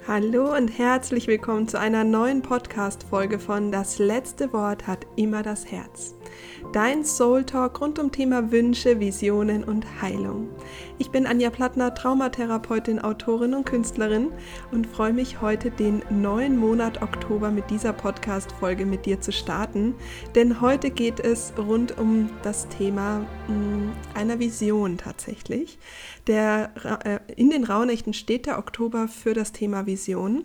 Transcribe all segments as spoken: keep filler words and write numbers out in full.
Hallo und herzlich willkommen zu einer neuen Podcast-Folge von Das letzte Wort hat immer das Herz. Dein Soul Talk rund um Thema Wünsche, Visionen und Heilung. Ich bin Anja Plattner, Traumatherapeutin, Autorin und Künstlerin und freue mich heute den neuen Monat Oktober mit dieser Podcast-Folge mit dir zu starten, denn heute geht es rund um das Thema mh, einer Vision tatsächlich. Der, äh, in den Rauhnächten steht der Oktober für das Thema Vision.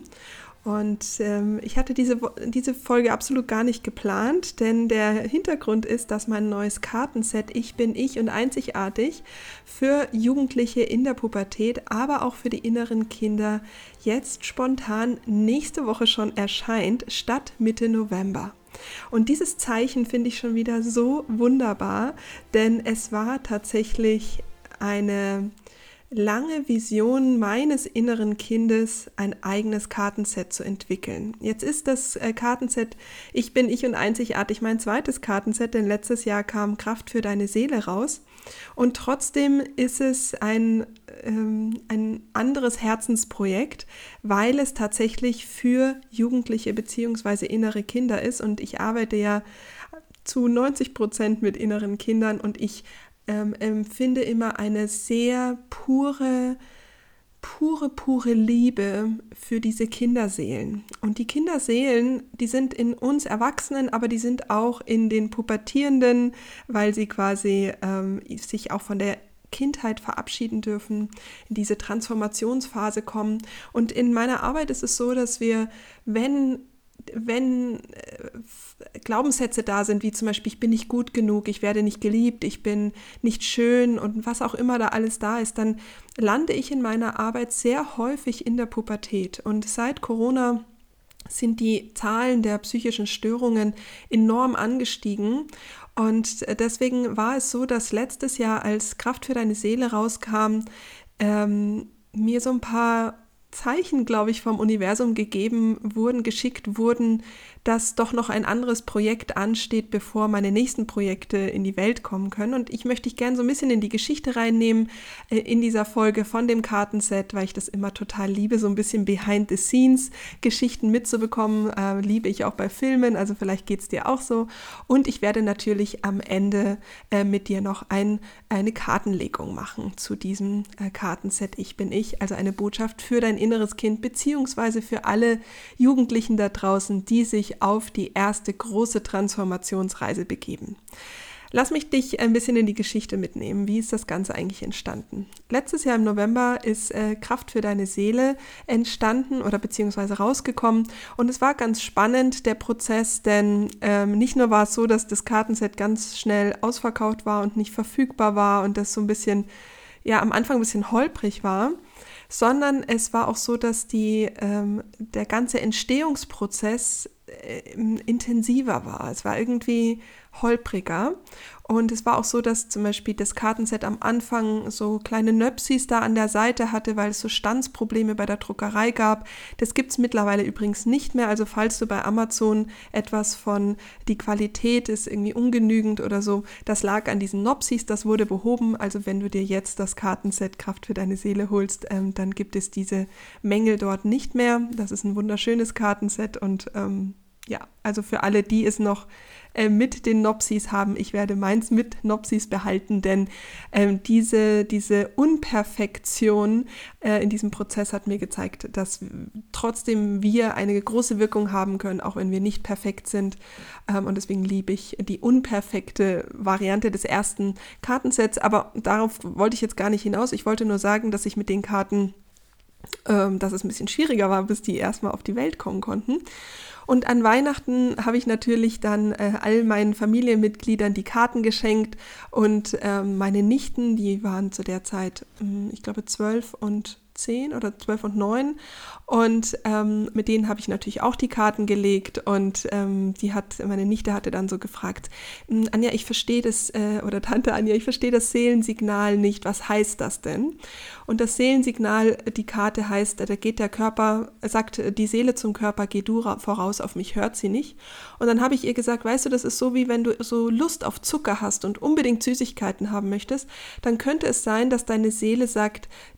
Und ähm, ich hatte diese, diese Folge absolut gar nicht geplant, denn der Hintergrund ist, dass mein neues Kartenset Ich bin ich und einzigartig für Jugendliche in der Pubertät, aber auch für die inneren Kinder jetzt spontan nächste Woche schon erscheint, statt Mitte November. Und dieses Zeichen finde ich schon wieder so wunderbar, denn es war tatsächlich eine lange Vision meines inneren Kindes, ein eigenes Kartenset zu entwickeln. Jetzt ist das Kartenset Ich bin ich und einzigartig mein zweites Kartenset, denn letztes Jahr kam Kraft für deine Seele raus. Und trotzdem ist es ein, ähm, ein anderes Herzensprojekt, weil es tatsächlich für Jugendliche bzw. innere Kinder ist. Und ich arbeite ja zu neunzig Prozent mit inneren Kindern und ich Ähm, empfinde immer eine sehr pure, pure, pure Liebe für diese Kinderseelen. Und die Kinderseelen, die sind in uns Erwachsenen, aber die sind auch in den Pubertierenden, weil sie quasi ähm, sich auch von der Kindheit verabschieden dürfen, in diese Transformationsphase kommen. Und in meiner Arbeit ist es so, dass wir, wenn wenn äh, Glaubenssätze da sind, wie zum Beispiel, ich bin nicht gut genug, ich werde nicht geliebt, ich bin nicht schön und was auch immer da alles da ist, dann lande ich in meiner Arbeit sehr häufig in der Pubertät. Und seit Corona sind die Zahlen der psychischen Störungen enorm angestiegen. Und deswegen war es so, dass letztes Jahr, als Kraft für deine Seele rauskam, ähm, mir so ein paar Zeichen, glaube ich, vom Universum gegeben wurden, geschickt wurden, dass doch noch ein anderes Projekt ansteht, bevor meine nächsten Projekte in die Welt kommen können. Und ich möchte dich gerne so ein bisschen in die Geschichte reinnehmen, äh, in dieser Folge von dem Kartenset, weil ich das immer total liebe, so ein bisschen Behind-the-Scenes-Geschichten mitzubekommen. Äh, liebe ich auch bei Filmen, also vielleicht geht es dir auch so. Und ich werde natürlich am Ende äh, mit dir noch ein, eine Kartenlegung machen zu diesem äh, Kartenset Ich bin ich, also eine Botschaft für dein inneres Kind, beziehungsweise für alle Jugendlichen da draußen, die sich auf die erste große Transformationsreise begeben. Lass mich dich ein bisschen in die Geschichte mitnehmen. Wie ist das Ganze eigentlich entstanden? Letztes Jahr im November ist äh, Kraft für deine Seele entstanden oder beziehungsweise rausgekommen und es war ganz spannend, der Prozess, denn ähm, nicht nur war es so, dass das Kartenset ganz schnell ausverkauft war und nicht verfügbar war und das so ein bisschen, ja, am Anfang ein bisschen holprig war, sondern es war auch so, dass die, ähm, der ganze Entstehungsprozess äh, intensiver war. Es war irgendwie holpriger und es war auch so, dass zum Beispiel das Kartenset am Anfang so kleine Nöpsis da an der Seite hatte, weil es so Stanzprobleme bei der Druckerei gab. Das gibt es mittlerweile übrigens nicht mehr, also falls du bei Amazon etwas von die Qualität ist irgendwie ungenügend oder so, das lag an diesen Nopsis, das wurde behoben, also wenn du dir jetzt das Kartenset Kraft für deine Seele holst, ähm, dann gibt es diese Mängel dort nicht mehr. Das ist ein wunderschönes Kartenset und ähm, ja, also für alle, die es noch äh, mit den Nopsis haben, ich werde meins mit Nopsis behalten, denn ähm, diese, diese Unperfektion äh, in diesem Prozess hat mir gezeigt, dass trotzdem wir eine große Wirkung haben können, auch wenn wir nicht perfekt sind. Ähm, und deswegen liebe ich die unperfekte Variante des ersten Kartensets. Aber darauf wollte ich jetzt gar nicht hinaus. Ich wollte nur sagen, dass ich mit den Karten, ähm, dass es ein bisschen schwieriger war, bis die erstmal auf die Welt kommen konnten. Und an Weihnachten habe ich natürlich dann äh, all meinen Familienmitgliedern die Karten geschenkt und ähm, meine Nichten, die waren zu der Zeit, mh, ich glaube, zwölf und zehn oder zwölf und neun und ähm, mit denen habe ich natürlich auch die Karten gelegt und ähm, die hat, meine Nichte hatte dann so gefragt, Anja, ich verstehe das, äh, oder Tante Anja, ich verstehe das Seelensignal nicht, was heißt das denn? Und das Seelensignal, die Karte heißt, da geht der Körper, sagt die Seele zum Körper, geh du voraus, auf mich hört sie nicht. Und dann habe ich ihr gesagt, weißt du, das ist so, wie wenn du so Lust auf Zucker hast und unbedingt Süßigkeiten haben möchtest, dann könnte es sein, dass deine Seele sagt,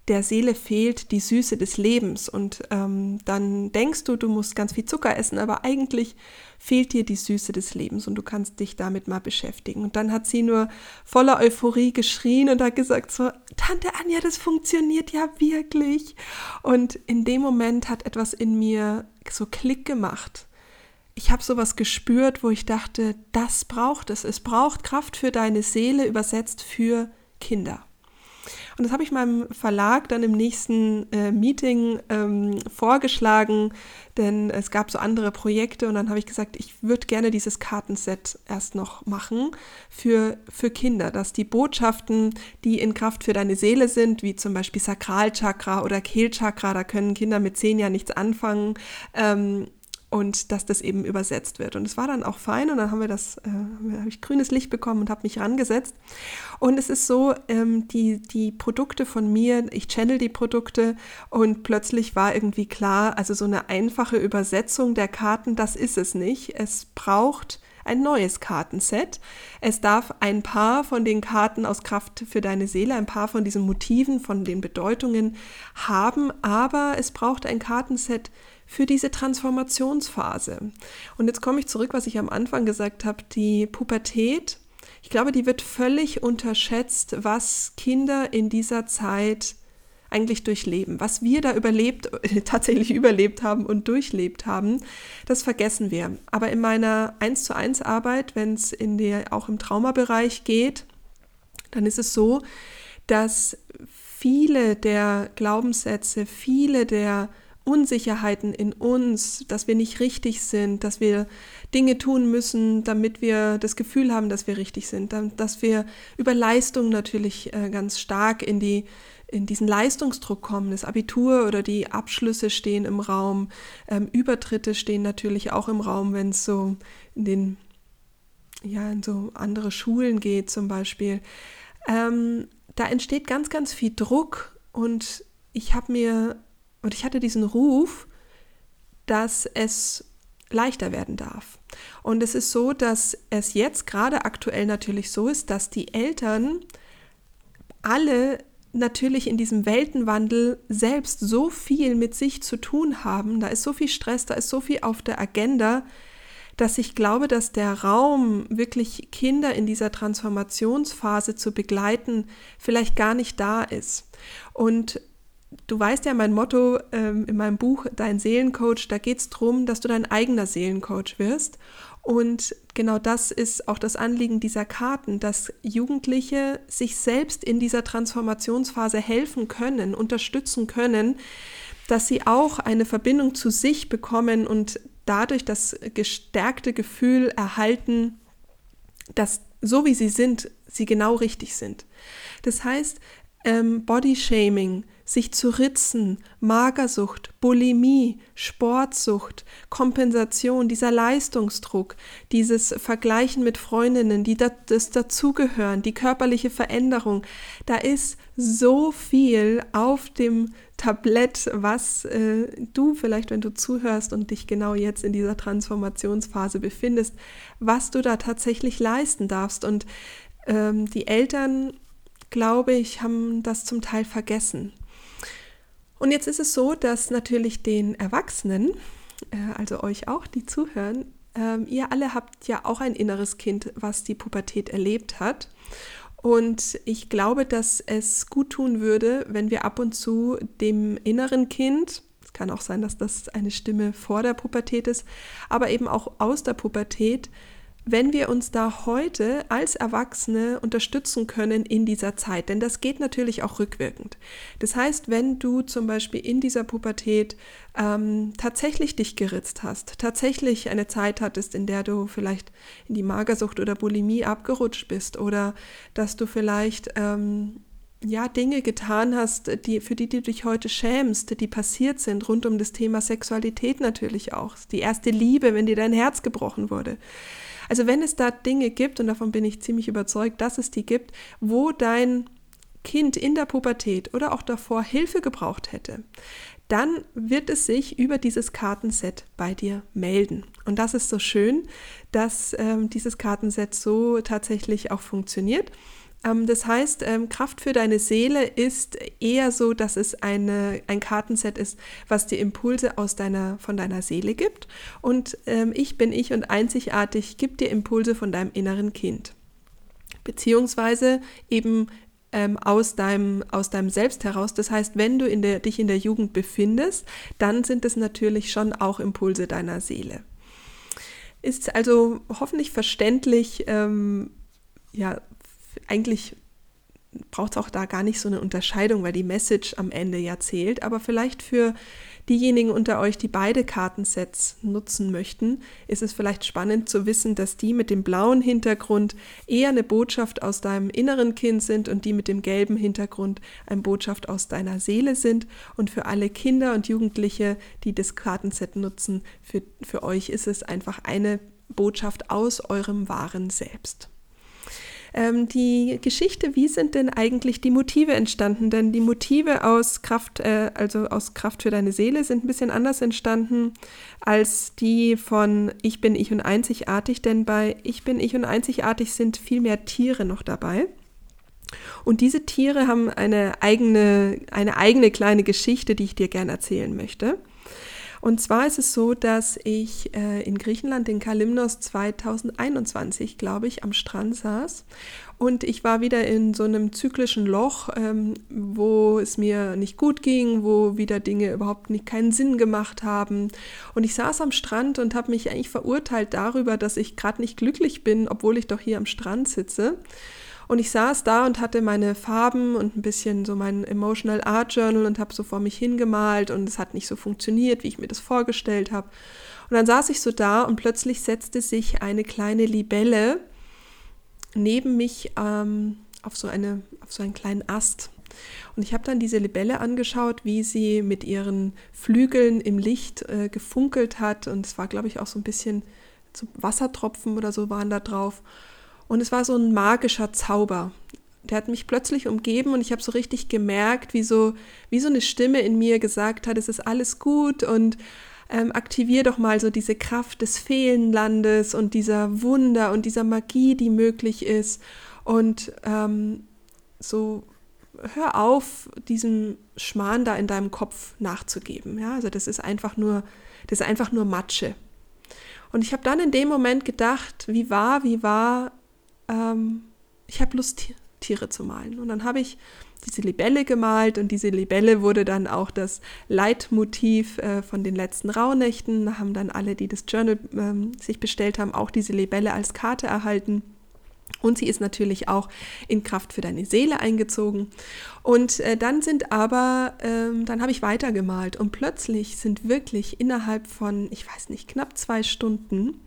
der Seele fehlt die Süße des Lebens und ähm, dann denkst du, du musst ganz viel Zucker essen, aber eigentlich fehlt dir die Süße des Lebens und du kannst dich damit mal beschäftigen. Und dann hat sie nur voller Euphorie geschrien und hat gesagt so, Tante Anja, das funktioniert ja wirklich. Und in dem Moment hat etwas in mir so Klick gemacht. Ich habe sowas gespürt, wo ich dachte, das braucht es. Es braucht Kraft für deine Seele, übersetzt für Kinder. Und das habe ich meinem Verlag dann im nächsten äh, Meeting ähm, vorgeschlagen, denn es gab so andere Projekte und dann habe ich gesagt, ich würde gerne dieses Kartenset erst noch machen für, für Kinder, dass die Botschaften, die in Kraft für deine Seele sind, wie zum Beispiel Sakralchakra oder Kehlchakra, da können Kinder mit zehn Jahren nichts anfangen, ähm, und dass das eben übersetzt wird. Und es war dann auch fein und dann haben wir das, äh, habe ich grünes Licht bekommen und habe mich rangesetzt. Und es ist so, ähm, die, die Produkte von mir, ich channel die Produkte und plötzlich war irgendwie klar, also so eine einfache Übersetzung der Karten, das ist es nicht. Es braucht ein neues Kartenset. Es darf ein paar von den Karten aus Kraft für deine Seele, ein paar von diesen Motiven, von den Bedeutungen haben, aber es braucht ein Kartenset für diese Transformationsphase. Und jetzt komme ich zurück, was ich am Anfang gesagt habe, die Pubertät. Ich glaube, die wird völlig unterschätzt, was Kinder in dieser Zeit eigentlich durchleben. Was wir da überlebt, tatsächlich überlebt haben und durchlebt haben, das vergessen wir. Aber in meiner eins zu eins Arbeit, wenn es in der, auch im Traumabereich geht, dann ist es so, dass viele der Glaubenssätze, viele der Unsicherheiten in uns, dass wir nicht richtig sind, dass wir Dinge tun müssen, damit wir das Gefühl haben, dass wir richtig sind, dass wir über Leistung natürlich ganz stark in die in diesen Leistungsdruck kommen. Das Abitur oder die Abschlüsse stehen im Raum, ähm, Übertritte stehen natürlich auch im Raum, wenn es so in den ja in so andere Schulen geht zum Beispiel. Ähm, da entsteht ganz, ganz viel Druck und ich habe mir Und ich hatte diesen Ruf, dass es leichter werden darf. Und es ist so, dass es jetzt gerade aktuell natürlich so ist, dass die Eltern alle natürlich in diesem Weltenwandel selbst so viel mit sich zu tun haben. Da ist so viel Stress, da ist so viel auf der Agenda, dass ich glaube, dass der Raum, wirklich Kinder in dieser Transformationsphase zu begleiten, vielleicht gar nicht da ist. Und du weißt ja, mein Motto ähm, in meinem Buch, Dein Seelencoach, da geht es darum, dass du dein eigener Seelencoach wirst. Und genau das ist auch das Anliegen dieser Karten, dass Jugendliche sich selbst in dieser Transformationsphase helfen können, unterstützen können, dass sie auch eine Verbindung zu sich bekommen und dadurch das gestärkte Gefühl erhalten, dass so wie sie sind, sie genau richtig sind. Das heißt, ähm, Bodyshaming, sich zu ritzen, Magersucht, Bulimie, Sportsucht, Kompensation, dieser Leistungsdruck, dieses Vergleichen mit Freundinnen, die das dazugehören, die körperliche Veränderung. Da ist so viel auf dem Tablett, was äh, du vielleicht, wenn du zuhörst und dich genau jetzt in dieser Transformationsphase befindest, was du da tatsächlich leisten darfst. Und ähm, die Eltern, glaube ich, haben das zum Teil vergessen. Und jetzt ist es so, dass natürlich den Erwachsenen, äh, also euch auch, die zuhören, äh, ihr alle habt ja auch ein inneres Kind, was die Pubertät erlebt hat. Und ich glaube, dass es gut tun würde, wenn wir ab und zu dem inneren Kind, es kann auch sein, dass das eine Stimme vor der Pubertät ist, aber eben auch aus der Pubertät, wenn wir uns da heute als Erwachsene unterstützen können in dieser Zeit. Denn das geht natürlich auch rückwirkend. Das heißt, wenn du zum Beispiel in dieser Pubertät ähm, tatsächlich dich geritzt hast, tatsächlich eine Zeit hattest, in der du vielleicht in die Magersucht oder Bulimie abgerutscht bist oder dass du vielleicht ähm, ja, Dinge getan hast, die, für die du dich heute schämst, die passiert sind, rund um das Thema Sexualität natürlich auch. Die erste Liebe, wenn dir dein Herz gebrochen wurde. Also wenn es da Dinge gibt, und davon bin ich ziemlich überzeugt, dass es die gibt, wo dein Kind in der Pubertät oder auch davor Hilfe gebraucht hätte, dann wird es sich über dieses Kartenset bei dir melden. Und das ist so schön, dass ähm, dieses Kartenset so tatsächlich auch funktioniert. Ähm, das heißt, ähm, Kraft für deine Seele ist eher so, dass es eine, ein Kartenset ist, was dir Impulse aus deiner, von deiner Seele gibt. Und ähm, ich bin ich und einzigartig gibt dir Impulse von deinem inneren Kind. Beziehungsweise eben ähm, aus deinem, aus deinem Selbst heraus. Das heißt, wenn du in der, dich in der Jugend befindest, dann sind es natürlich schon auch Impulse deiner Seele. Ist also hoffentlich verständlich, ähm, ja, eigentlich braucht es auch da gar nicht so eine Unterscheidung, weil die Message am Ende ja zählt, aber vielleicht für diejenigen unter euch, die beide Kartensets nutzen möchten, ist es vielleicht spannend zu wissen, dass die mit dem blauen Hintergrund eher eine Botschaft aus deinem inneren Kind sind und die mit dem gelben Hintergrund eine Botschaft aus deiner Seele sind. Und für alle Kinder und Jugendliche, die das Kartenset nutzen, für, für euch ist es einfach eine Botschaft aus eurem wahren Selbst. Die Geschichte, wie sind denn eigentlich die Motive entstanden? Denn die Motive aus Kraft, äh, also aus Kraft für deine Seele sind ein bisschen anders entstanden als die von Ich bin ich und einzigartig, denn bei Ich bin ich und einzigartig sind viel mehr Tiere noch dabei. Und diese Tiere haben eine eigene, eine eigene kleine Geschichte, die ich dir gerne erzählen möchte. Und zwar ist es so, dass ich äh, in Griechenland, in Kalymnos zweitausendeinundzwanzig, glaube ich, am Strand saß und ich war wieder in so einem zyklischen Loch, ähm, wo es mir nicht gut ging, wo wieder Dinge überhaupt nicht keinen Sinn gemacht haben. Und ich saß am Strand und habe mich eigentlich verurteilt darüber, dass ich gerade nicht glücklich bin, obwohl ich doch hier am Strand sitze. Und ich saß da und hatte meine Farben und ein bisschen so mein Emotional Art Journal und habe so vor mich hingemalt und es hat nicht so funktioniert, wie ich mir das vorgestellt habe. Und dann saß ich so da und plötzlich setzte sich eine kleine Libelle neben mich ähm, auf so eine, auf so einen kleinen Ast. Und ich habe dann diese Libelle angeschaut, wie sie mit ihren Flügeln im Licht äh, gefunkelt hat und es war, glaube ich, auch so ein bisschen so Wassertropfen oder so waren da drauf. Und es war so ein magischer Zauber. Der hat mich plötzlich umgeben und ich habe so richtig gemerkt, wie so, wie so eine Stimme in mir gesagt hat, es ist alles gut und ähm, aktivier doch mal so diese Kraft des Feenlandes und dieser Wunder und dieser Magie, die möglich ist. Und ähm, so hör auf, diesem Schmarrn da in deinem Kopf nachzugeben. Ja, also das ist einfach nur, das ist einfach nur Matsche. Und ich habe dann in dem Moment gedacht, wie war, wie war, ähm, ich habe Lust, Tiere zu malen. Und dann habe ich diese Libelle gemalt und diese Libelle wurde dann auch das Leitmotiv äh, von den letzten Rauhnächten. Da haben dann alle, die das Journal ähm, sich bestellt haben, auch diese Libelle als Karte erhalten. Und sie ist natürlich auch in Kraft für deine Seele eingezogen. Und äh, dann sind aber, ähm, dann habe ich weitergemalt und plötzlich sind wirklich innerhalb von, ich weiß nicht, knapp zwei Stunden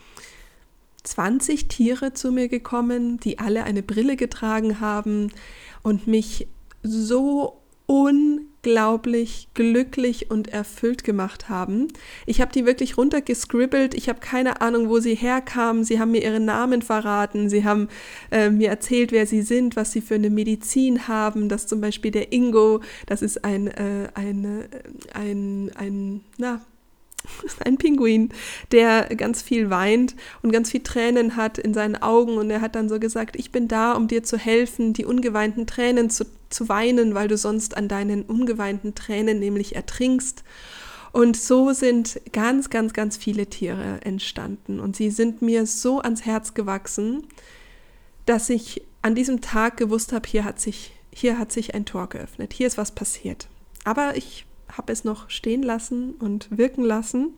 zwanzig Tiere zu mir gekommen, die alle eine Brille getragen haben und mich so unglaublich glücklich und erfüllt gemacht haben. Ich habe die wirklich runtergescribbelt, ich habe keine Ahnung, wo sie herkamen, sie haben mir ihre Namen verraten, sie haben äh, mir erzählt, wer sie sind, was sie für eine Medizin haben, dass zum Beispiel der Ingo, das ist ein, äh, ein, ein, ein, na, ein Pinguin, der ganz viel weint und ganz viel Tränen hat in seinen Augen und er hat dann so gesagt, ich bin da, um dir zu helfen, die ungeweinten Tränen zu, zu weinen, weil du sonst an deinen ungeweinten Tränen nämlich ertrinkst. Und so sind ganz, ganz, ganz viele Tiere entstanden und sie sind mir so ans Herz gewachsen, dass ich an diesem Tag gewusst habe, hier hat sich, hier hat sich ein Tor geöffnet, hier ist was passiert. Aber ich habe es noch stehen lassen und wirken lassen.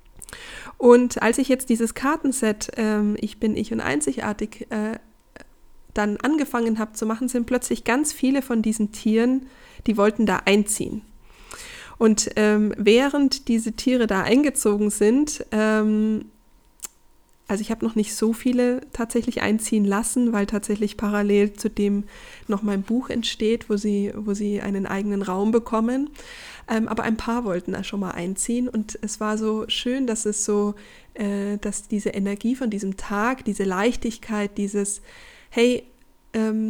Und als ich jetzt dieses Kartenset ähm, Ich bin ich und einzigartig äh, dann angefangen habe zu machen, sind plötzlich ganz viele von diesen Tieren, die wollten da einziehen. Und ähm, während diese Tiere da eingezogen sind, ähm, also ich habe noch nicht so viele tatsächlich einziehen lassen, weil tatsächlich parallel zu dem noch mein Buch entsteht, wo sie, wo sie einen eigenen Raum bekommen. Ähm, aber ein paar wollten da schon mal einziehen und es war so schön, dass es so, äh, dass diese Energie von diesem Tag, diese Leichtigkeit, dieses, hey, ähm,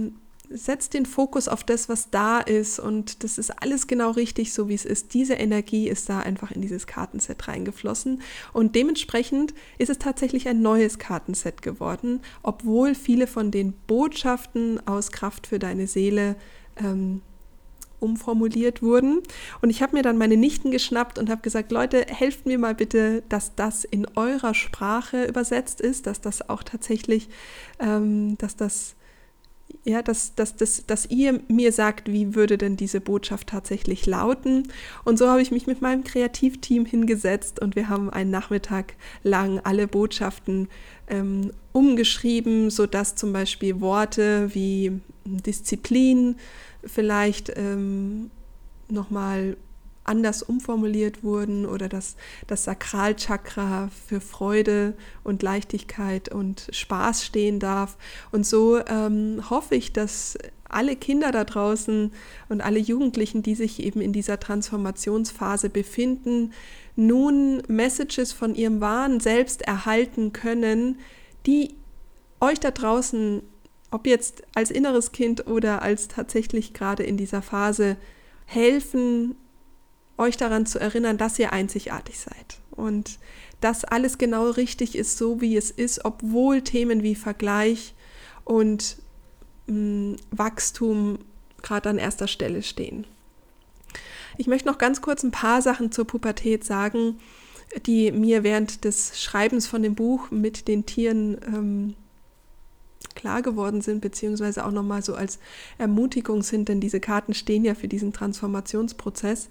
setz den Fokus auf das, was da ist und das ist alles genau richtig, so wie es ist. Diese Energie ist da einfach in dieses Kartenset reingeflossen und dementsprechend ist es tatsächlich ein neues Kartenset geworden, obwohl viele von den Botschaften aus Kraft für deine Seele ähm, umformuliert wurden. Und ich habe mir dann meine Nichten geschnappt und habe gesagt, Leute, helft mir mal bitte, dass das in eurer Sprache übersetzt ist, dass das auch tatsächlich, ähm, dass das, ja, dass, dass, dass, dass ihr mir sagt, wie würde denn diese Botschaft tatsächlich lauten. Und so habe ich mich mit meinem Kreativteam hingesetzt und wir haben einen Nachmittag lang alle Botschaften ähm, umgeschrieben, sodass zum Beispiel Worte wie Disziplin vielleicht ähm, nochmal anders umformuliert wurden oder dass das Sakralchakra für Freude und Leichtigkeit und Spaß stehen darf. Und so ähm, hoffe ich, dass alle Kinder da draußen und alle Jugendlichen, die sich eben in dieser Transformationsphase befinden, nun Messages von ihrem wahren Selbst erhalten können, die euch da draußen, ob jetzt als inneres Kind oder als tatsächlich gerade in dieser Phase, helfen, euch daran zu erinnern, dass ihr einzigartig seid und dass alles genau richtig ist, so wie es ist, obwohl Themen wie Vergleich und mh, Wachstum gerade an erster Stelle stehen. Ich möchte noch ganz kurz ein paar Sachen zur Pubertät sagen, die mir während des Schreibens von dem Buch mit den Tieren ähm, klar geworden sind, beziehungsweise auch nochmal so als Ermutigung sind, denn diese Karten stehen ja für diesen Transformationsprozess.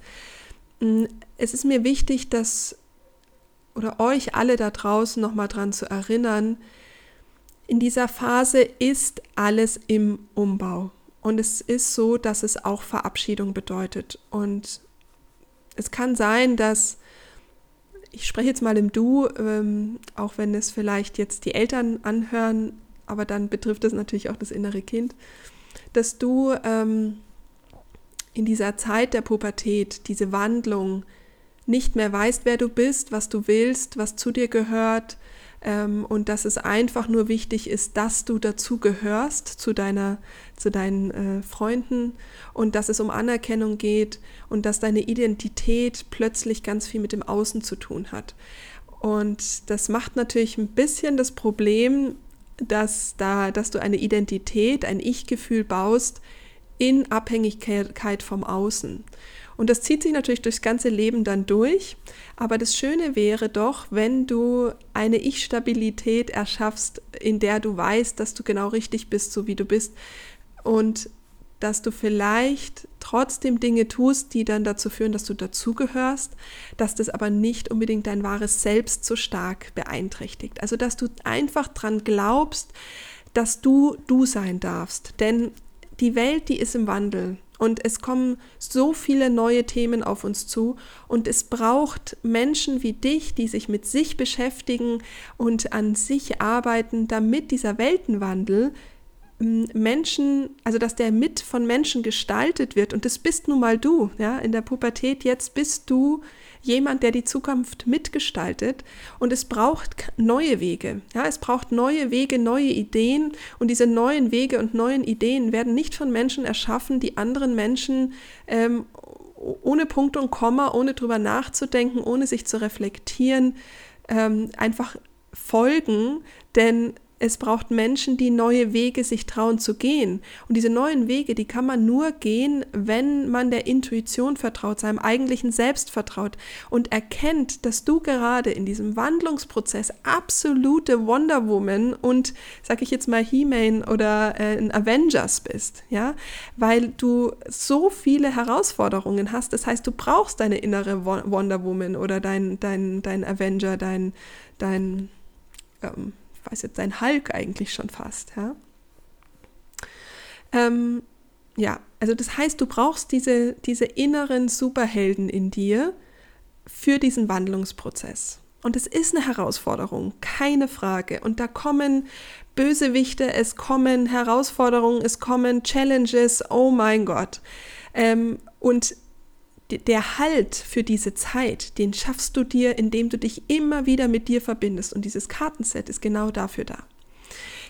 Es ist mir wichtig, dass, oder euch alle da draußen nochmal dran zu erinnern, in dieser Phase ist alles im Umbau. Und es ist so, dass es auch Verabschiedung bedeutet. Und es kann sein, dass, ich spreche jetzt mal im Du, ähm, auch wenn es vielleicht jetzt die Eltern anhören, aber dann betrifft es natürlich auch das innere Kind, dass du ähm, in dieser Zeit der Pubertät, diese Wandlung, nicht mehr weißt, wer du bist, was du willst, was zu dir gehört ähm, und dass es einfach nur wichtig ist, dass du dazu gehörst, zu deiner, zu deinen äh, Freunden und dass es um Anerkennung geht und dass deine Identität plötzlich ganz viel mit dem Außen zu tun hat. Und das macht natürlich ein bisschen das Problem, dass, da, dass du eine Identität, ein Ich-Gefühl baust in Abhängigkeit vom Außen. Und das zieht sich natürlich durchs ganze Leben dann durch, aber das Schöne wäre doch, wenn du eine Ich-Stabilität erschaffst, in der du weißt, dass du genau richtig bist, so wie du bist und dass du vielleicht trotzdem Dinge tust, die dann dazu führen, dass du dazugehörst, dass das aber nicht unbedingt dein wahres Selbst so stark beeinträchtigt. Also, dass du einfach dran glaubst, dass du du sein darfst. Denn die Welt, die ist im Wandel und es kommen so viele neue Themen auf uns zu und es braucht Menschen wie dich, die sich mit sich beschäftigen und an sich arbeiten, damit dieser Weltenwandel Menschen, also dass der mit von Menschen gestaltet wird und das bist nun mal du, ja, in der Pubertät jetzt bist du jemand, der die Zukunft mitgestaltet und es braucht neue Wege, ja, es braucht neue Wege, neue Ideen und diese neuen Wege und neuen Ideen werden nicht von Menschen erschaffen, die anderen Menschen ähm, ohne Punkt und Komma, ohne drüber nachzudenken, ohne sich zu reflektieren, ähm, einfach folgen, denn es braucht Menschen, die neue Wege sich trauen zu gehen. Und diese neuen Wege, die kann man nur gehen, wenn man der Intuition vertraut, seinem eigentlichen Selbst vertraut und erkennt, dass du gerade in diesem Wandlungsprozess absolute Wonder Woman und, sag ich jetzt mal, He-Man oder äh, ein Avengers bist, ja, weil du so viele Herausforderungen hast. Das heißt, du brauchst deine innere Wonder Woman oder dein, dein, dein Avenger, dein, dein ähm, weiß jetzt sein Hulk eigentlich schon fast, ja. Ähm, ja, also das heißt, du brauchst diese, diese inneren Superhelden in dir für diesen Wandlungsprozess. Und es ist eine Herausforderung, keine Frage. Und da kommen Bösewichte, es kommen Herausforderungen, es kommen Challenges, oh mein Gott. Ähm, und der Halt für diese Zeit, den schaffst du dir, indem du dich immer wieder mit dir verbindest. Und dieses Kartenset ist genau dafür da.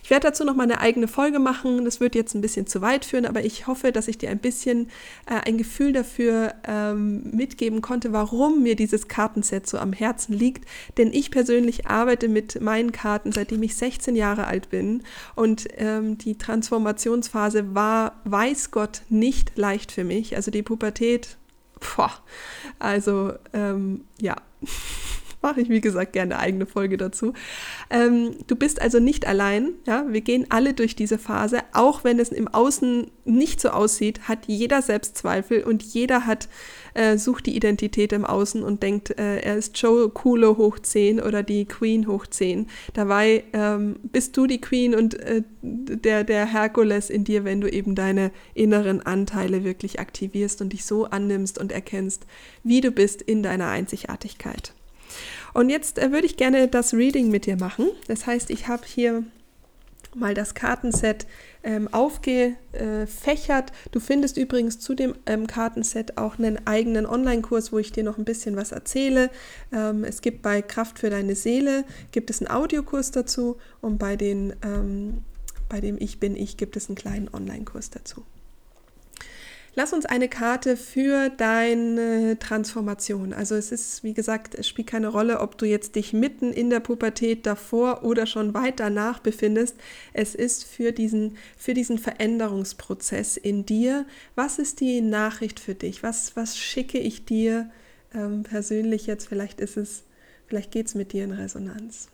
Ich werde dazu noch mal eine eigene Folge machen. Das wird jetzt ein bisschen zu weit führen, aber ich hoffe, dass ich dir ein bisschen äh, ein Gefühl dafür ähm, mitgeben konnte, warum mir dieses Kartenset so am Herzen liegt. Denn ich persönlich arbeite mit meinen Karten, seitdem ich sechzehn Jahre alt bin. Und ähm, die Transformationsphase war, weiß Gott, nicht leicht für mich. Also die Pubertät, boah, also ähm, ja, mache ich wie gesagt gerne eine eigene Folge dazu. Ähm, du bist also nicht allein, ja, wir gehen alle durch diese Phase, auch wenn es im Außen nicht so aussieht, hat jeder Selbstzweifel und jeder hat, äh, sucht die Identität im Außen und denkt, äh, er ist Joe Coole hoch zehn oder die Queen hoch zehn. Dabei ähm, bist du die Queen und äh, der, der Herkules in dir, wenn du eben deine inneren Anteile wirklich aktivierst und dich so annimmst und erkennst, wie du bist in deiner Einzigartigkeit. Und jetzt äh, würde ich gerne das Reading mit dir machen. Das heißt, ich habe hier mal das Kartenset ähm, aufgefächert. Du findest übrigens zu dem ähm, Kartenset auch einen eigenen Online-Kurs, wo ich dir noch ein bisschen was erzähle. Ähm, es gibt bei Kraft für deine Seele, gibt es einen Audiokurs dazu und bei, den, ähm, bei dem Ich bin ich gibt es einen kleinen Online-Kurs dazu. Lass uns eine Karte für deine Transformation. Also es ist, wie gesagt, es spielt keine Rolle, ob du jetzt dich mitten in der Pubertät davor oder schon weit danach befindest. Es ist für diesen, für diesen Veränderungsprozess in dir. Was ist die Nachricht für dich? Was, was schicke ich dir ähm, persönlich jetzt? Vielleicht ist es, vielleicht geht es mit dir in Resonanz.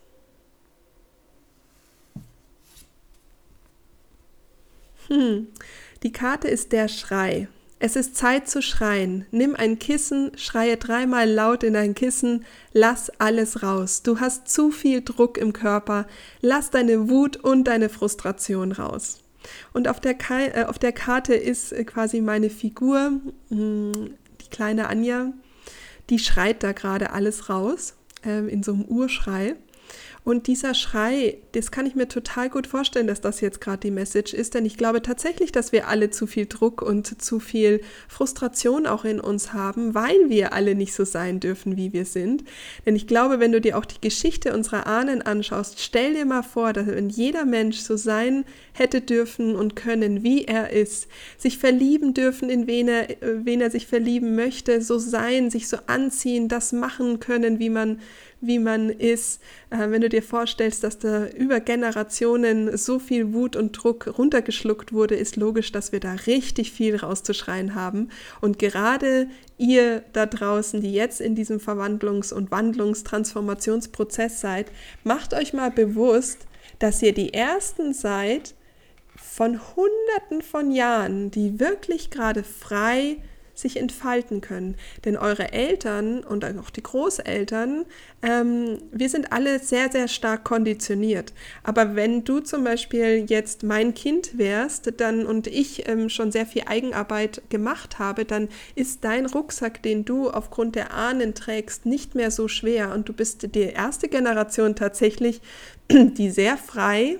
Hm. Die Karte ist der Schrei. Es ist Zeit zu schreien. Nimm ein Kissen, schreie dreimal laut in dein Kissen, lass alles raus. Du hast zu viel Druck im Körper. Lass deine Wut und deine Frustration raus. Und auf der, Ka- äh, auf der Karte ist äh, quasi meine Figur, mh, die kleine Anja, die schreit da gerade alles raus, äh, in so einem Urschrei. Und dieser Schrei, das kann ich mir total gut vorstellen, dass das jetzt gerade die Message ist, denn ich glaube tatsächlich, dass wir alle zu viel Druck und zu viel Frustration auch in uns haben, weil wir alle nicht so sein dürfen, wie wir sind. Denn ich glaube, wenn du dir auch die Geschichte unserer Ahnen anschaust, stell dir mal vor, dass wenn jeder Mensch so sein hätte dürfen und können, wie er ist, sich verlieben dürfen, in wen er, wen er sich verlieben möchte, so sein, sich so anziehen, das machen können, wie man wie man ist. Äh, wenn du dir vorstellst, dass da über Generationen so viel Wut und Druck runtergeschluckt wurde, ist logisch, dass wir da richtig viel rauszuschreien haben. Und gerade ihr da draußen, die jetzt in diesem Verwandlungs- und Wandlungstransformationsprozess seid, macht euch mal bewusst, dass ihr die Ersten seid von Hunderten von Jahren, die wirklich gerade frei sich entfalten können. Denn eure Eltern und auch die Großeltern, ähm, wir sind alle sehr, sehr stark konditioniert. Aber wenn du zum Beispiel jetzt mein Kind wärst dann und ich ähm, schon sehr viel Eigenarbeit gemacht habe, dann ist dein Rucksack, den du aufgrund der Ahnen trägst, nicht mehr so schwer. Und du bist die erste Generation tatsächlich, die sehr frei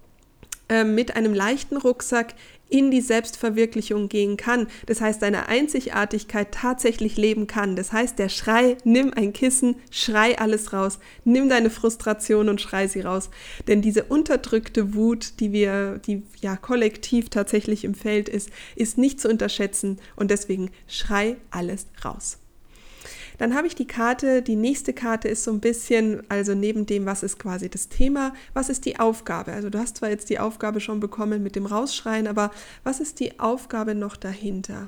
äh, mit einem leichten Rucksack in die Selbstverwirklichung gehen kann. Das heißt, deine Einzigartigkeit tatsächlich leben kann. Das heißt, der Schrei, nimm ein Kissen, schrei alles raus, nimm deine Frustration und schrei sie raus. Denn diese unterdrückte Wut, die wir, die ja kollektiv tatsächlich im Feld ist, ist nicht zu unterschätzen und deswegen schrei alles raus. Dann habe ich die Karte, die nächste Karte ist so ein bisschen, also neben dem, was ist quasi das Thema, was ist die Aufgabe? Also du hast zwar jetzt die Aufgabe schon bekommen mit dem Rausschreien, aber was ist die Aufgabe noch dahinter?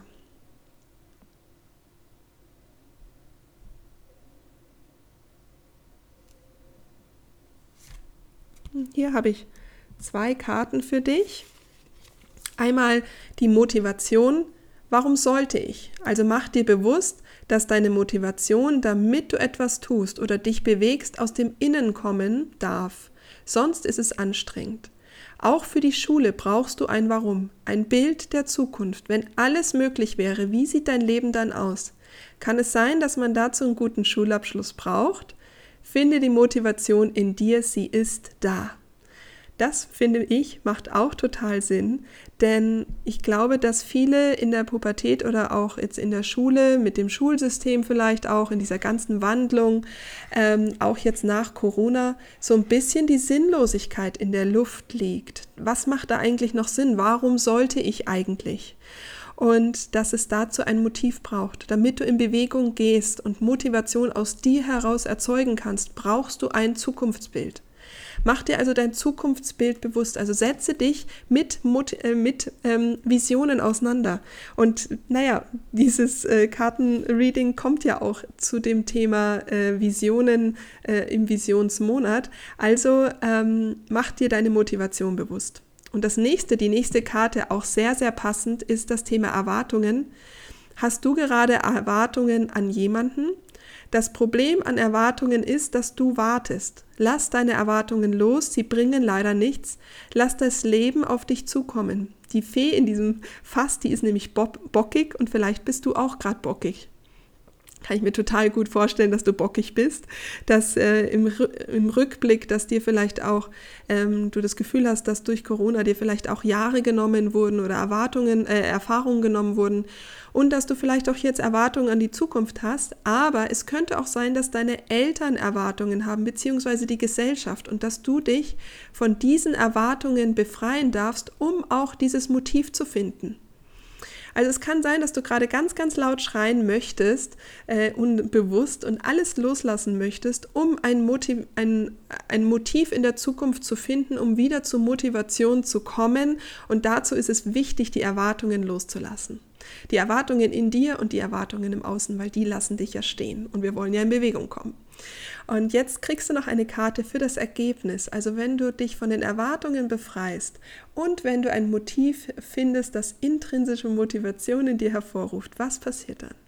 Hier habe ich zwei Karten für dich. Einmal die Motivation. Warum sollte ich? Also mach dir bewusst, dass deine Motivation, damit du etwas tust oder dich bewegst, aus dem Innen kommen darf. Sonst ist es anstrengend. Auch für die Schule brauchst du ein Warum, ein Bild der Zukunft. Wenn alles möglich wäre, wie sieht dein Leben dann aus? Kann es sein, dass man dazu einen guten Schulabschluss braucht? Finde die Motivation in dir, sie ist da. Das, finde ich, macht auch total Sinn, denn ich glaube, dass viele in der Pubertät oder auch jetzt in der Schule, mit dem Schulsystem vielleicht auch, in dieser ganzen Wandlung, ähm, auch jetzt nach Corona, so ein bisschen die Sinnlosigkeit in der Luft liegt. Was macht da eigentlich noch Sinn? Warum sollte ich eigentlich? Und dass es dazu ein Motiv braucht. Damit du in Bewegung gehst und Motivation aus dir heraus erzeugen kannst, brauchst du ein Zukunftsbild. Mach dir also dein Zukunftsbild bewusst, also setze dich mit, äh, mit ähm, Visionen auseinander. Und naja, dieses äh, Kartenreading kommt ja auch zu dem Thema äh, Visionen äh, im Visionsmonat. Also ähm, mach dir deine Motivation bewusst. Und das nächste, die nächste Karte, auch sehr, sehr passend, ist das Thema Erwartungen. Hast du gerade Erwartungen an jemanden? Das Problem an Erwartungen ist, dass du wartest. Lass deine Erwartungen los, sie bringen leider nichts. Lass das Leben auf dich zukommen. Die Fee in diesem Fass, die ist nämlich bockig und vielleicht bist du auch gerade bockig. Kann ich mir total gut vorstellen, dass du bockig bist, dass äh, im, im Rückblick, dass dir vielleicht auch, ähm, du das Gefühl hast, dass durch Corona dir vielleicht auch Jahre genommen wurden oder Erwartungen, äh, Erfahrungen genommen wurden und dass du vielleicht auch jetzt Erwartungen an die Zukunft hast, aber es könnte auch sein, dass deine Eltern Erwartungen haben, beziehungsweise die Gesellschaft und dass du dich von diesen Erwartungen befreien darfst, um auch dieses Motiv zu finden. Also es kann sein, dass du gerade ganz, ganz laut schreien möchtest, äh, unbewusst und alles loslassen möchtest, um ein Motiv, ein, ein Motiv in der Zukunft zu finden, um wieder zur Motivation zu kommen. Und dazu ist es wichtig, die Erwartungen loszulassen. Die Erwartungen in dir und die Erwartungen im Außen, weil die lassen dich ja stehen und wir wollen ja in Bewegung kommen. Und jetzt kriegst du noch eine Karte für das Ergebnis, also wenn du dich von den Erwartungen befreist und wenn du ein Motiv findest, das intrinsische Motivation in dir hervorruft, was passiert dann?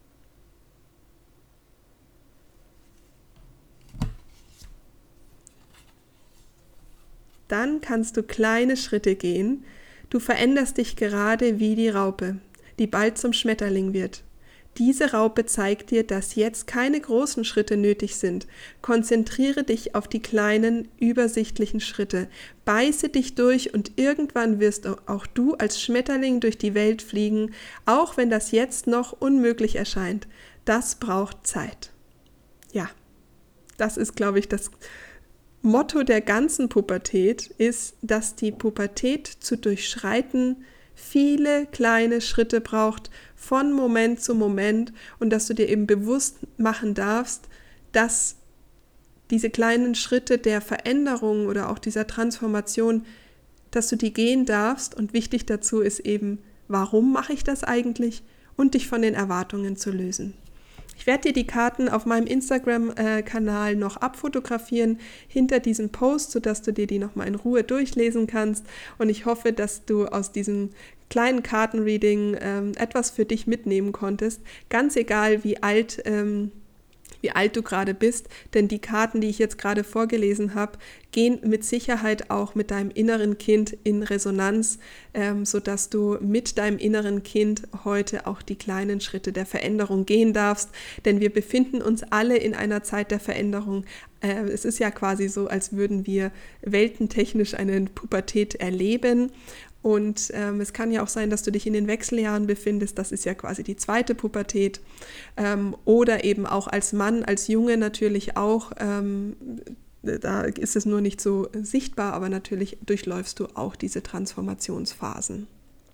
Dann kannst du kleine Schritte gehen, du veränderst dich gerade wie die Raupe, die bald zum Schmetterling wird. Diese Raupe zeigt dir, dass jetzt keine großen Schritte nötig sind. Konzentriere dich auf die kleinen, übersichtlichen Schritte. Beiße dich durch und irgendwann wirst auch du als Schmetterling durch die Welt fliegen, auch wenn das jetzt noch unmöglich erscheint. Das braucht Zeit. Ja, das ist, glaube ich, das Motto der ganzen Pubertät, ist, dass die Pubertät zu durchschreiten viele kleine Schritte braucht, von Moment zu Moment und dass du dir eben bewusst machen darfst, dass diese kleinen Schritte der Veränderung oder auch dieser Transformation, dass du die gehen darfst und wichtig dazu ist eben, warum mache ich das eigentlich und dich von den Erwartungen zu lösen. Ich werde dir die Karten auf meinem Instagram-Kanal noch abfotografieren hinter diesem Post, sodass du dir die nochmal in Ruhe durchlesen kannst. Und ich hoffe, dass du aus diesem kleinen Kartenreading ähm, etwas für dich mitnehmen konntest. Ganz egal, wie alt ähm, wie alt du gerade bist, denn die Karten, die ich jetzt gerade vorgelesen habe, gehen mit Sicherheit auch mit deinem inneren Kind in Resonanz, ähm, sodass du mit deinem inneren Kind heute auch die kleinen Schritte der Veränderung gehen darfst, denn wir befinden uns alle in einer Zeit der Veränderung. Äh, es ist ja quasi so, als würden wir weltentechnisch eine Pubertät erleben. Und ähm, es kann ja auch sein, dass du dich in den Wechseljahren befindest, das ist ja quasi die zweite Pubertät. Ähm, oder eben auch als Mann, als Junge natürlich auch, ähm, da ist es nur nicht so sichtbar, aber natürlich durchläufst du auch diese Transformationsphasen.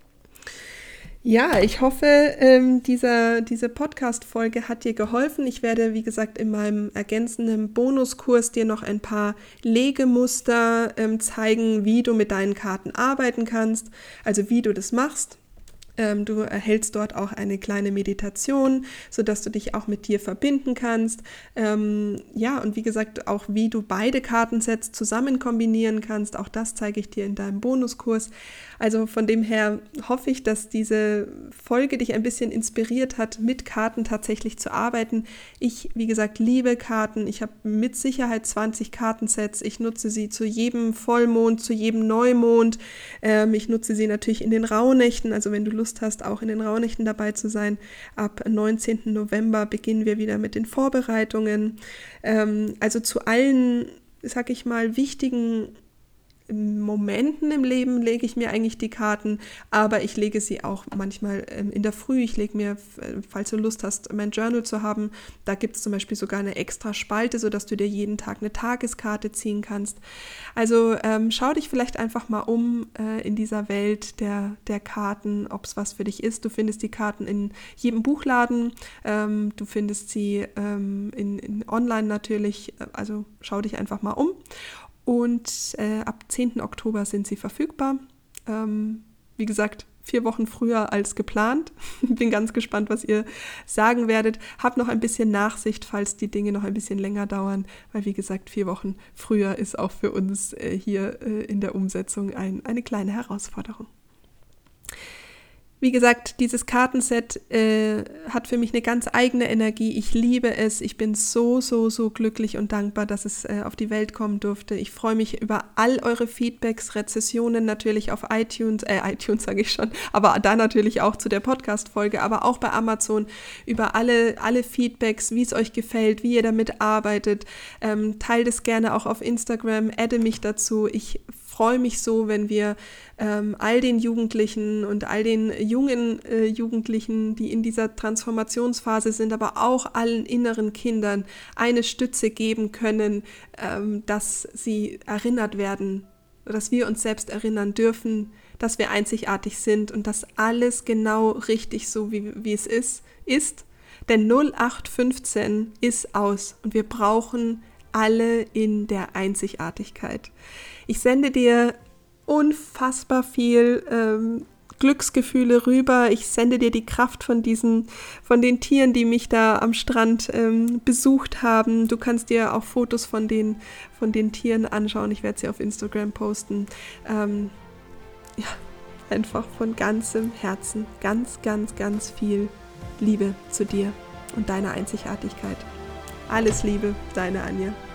Ja, ich hoffe, ähm, dieser, diese Podcast-Folge hat dir geholfen. Ich werde, wie gesagt, in meinem ergänzenden Bonuskurs dir noch ein paar Legemuster ähm, zeigen, wie du mit deinen Karten arbeiten kannst, also wie du das machst. Ähm, du erhältst dort auch eine kleine Meditation, sodass du dich auch mit dir verbinden kannst. Ähm, ja, und wie gesagt, auch wie du beide Kartensets zusammen kombinieren kannst, auch das zeige ich dir in deinem Bonuskurs. Also von dem her hoffe ich, dass diese Folge dich ein bisschen inspiriert hat, mit Karten tatsächlich zu arbeiten. Ich, wie gesagt, liebe Karten. Ich habe mit Sicherheit zwanzig Kartensets. Ich nutze sie zu jedem Vollmond, zu jedem Neumond. Ähm, ich nutze sie natürlich in den Rauhnächten. Also wenn du Lust hast, auch in den Rauhnächten dabei zu sein, ab neunzehnten November beginnen wir wieder mit den Vorbereitungen. Ähm, also zu allen, sag ich mal, wichtigen Momenten im Leben lege ich mir eigentlich die Karten, aber ich lege sie auch manchmal ähm, in der Früh. Ich lege mir, falls du Lust hast, mein Journal zu haben, da gibt es zum Beispiel sogar eine extra Spalte, sodass du dir jeden Tag eine Tageskarte ziehen kannst. Also ähm, schau dich vielleicht einfach mal um äh, in dieser Welt der, der Karten, ob es was für dich ist. Du findest die Karten in jedem Buchladen, ähm, du findest sie ähm, in, in online natürlich, also schau dich einfach mal um. Und äh, ab zehnten Oktober sind sie verfügbar. Ähm, wie gesagt, vier Wochen früher als geplant. Bin ganz gespannt, was ihr sagen werdet. Hab noch ein bisschen Nachsicht, falls die Dinge noch ein bisschen länger dauern, weil wie gesagt, vier Wochen früher ist auch für uns äh, hier äh, in der Umsetzung ein, eine kleine Herausforderung. Wie gesagt, dieses Kartenset äh, hat für mich eine ganz eigene Energie. Ich liebe es. Ich bin so, so, so glücklich und dankbar, dass es äh, auf die Welt kommen durfte. Ich freue mich über all eure Feedbacks, Rezessionen natürlich auf iTunes, äh, iTunes sage ich schon, aber da natürlich auch zu der Podcast-Folge, aber auch bei Amazon, über alle, alle Feedbacks, wie es euch gefällt, wie ihr damit arbeitet. Ähm, teilt es gerne auch auf Instagram, adde mich dazu. Ich freue mich so, wenn wir ähm, all den Jugendlichen und all den jungen äh, Jugendlichen, die in dieser Transformationsphase sind, aber auch allen inneren Kindern eine Stütze geben können, ähm, dass sie erinnert werden, dass wir uns selbst erinnern dürfen, dass wir einzigartig sind und dass alles genau richtig so, wie, wie es ist, ist. Denn null acht fünfzehn ist aus und wir brauchen alle in der Einzigartigkeit. Ich sende dir unfassbar viel ähm, Glücksgefühle rüber. Ich sende dir die Kraft von diesen, von den Tieren, die mich da am Strand ähm, besucht haben. Du kannst dir auch Fotos von den, von den Tieren anschauen. Ich werde sie auf Instagram posten. Ähm, ja, einfach von ganzem Herzen ganz, ganz, ganz viel Liebe zu dir und deiner Einzigartigkeit. Alles Liebe, deine Anja.